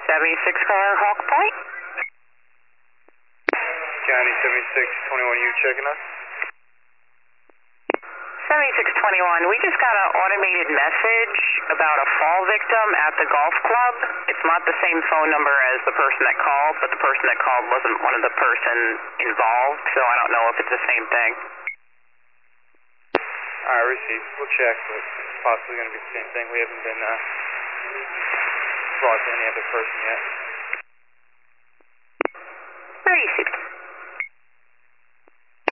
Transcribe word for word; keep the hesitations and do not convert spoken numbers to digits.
seventy-six car, Hawk Point. County seventy-six twenty-one, you checking us? seventy-six twenty-one, we just got an automated message about a fall victim at the golf club. It's not the same phone number as the person that called, but the person that called wasn't one of the person involved, so I don't know if it's the same thing. Alright, received. We'll check, but it's possibly going to be the same thing. We haven't been uh, brought to any other person yet.